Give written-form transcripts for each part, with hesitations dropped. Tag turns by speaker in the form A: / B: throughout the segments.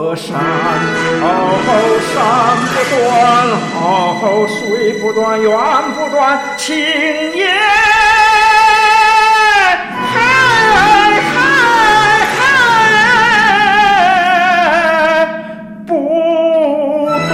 A: 山，山不断，水不断，缘不断，情也不断。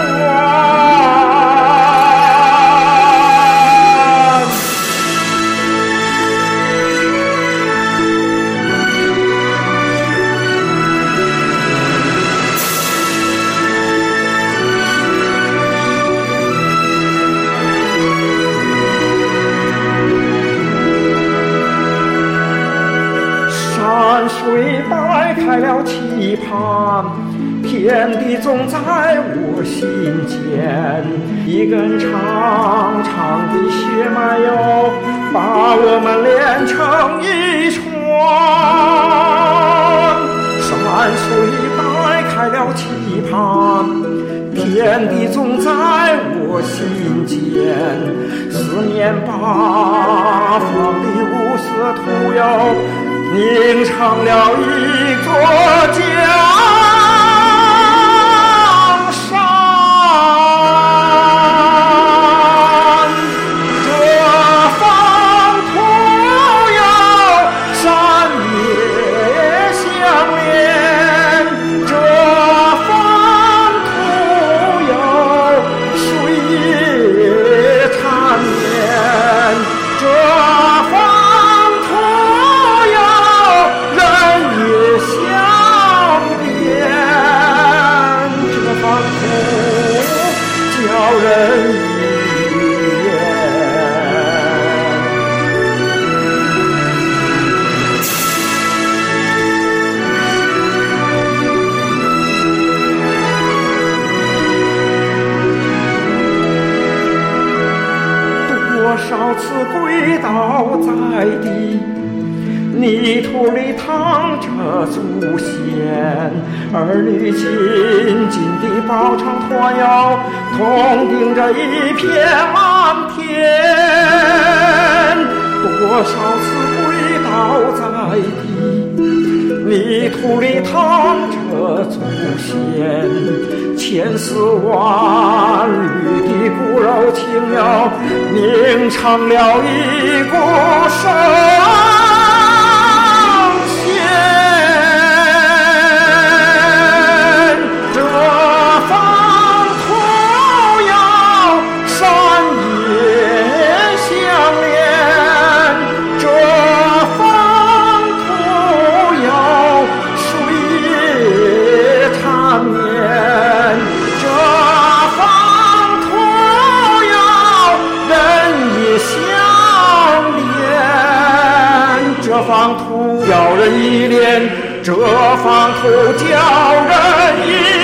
A: 山水摆开了棋盘，天地总在我心间。一根长长的血脉哟，把我们连成一串。山水摆开了棋盘，天地总在我心间。四面八方的五色土哟，凝成了一座江山。这方土有山也相连，这方土有水也缠绵，这方人一眼，多少次跪倒在地，泥土里躺着祖先，儿女紧紧地抱成团哟，同顶着一片蓝天。多少次跪倒在地，泥土里躺着祖先，千丝万缕的骨肉情哟，凝成了一股神。这方土叫人依恋，这方土叫人依恋。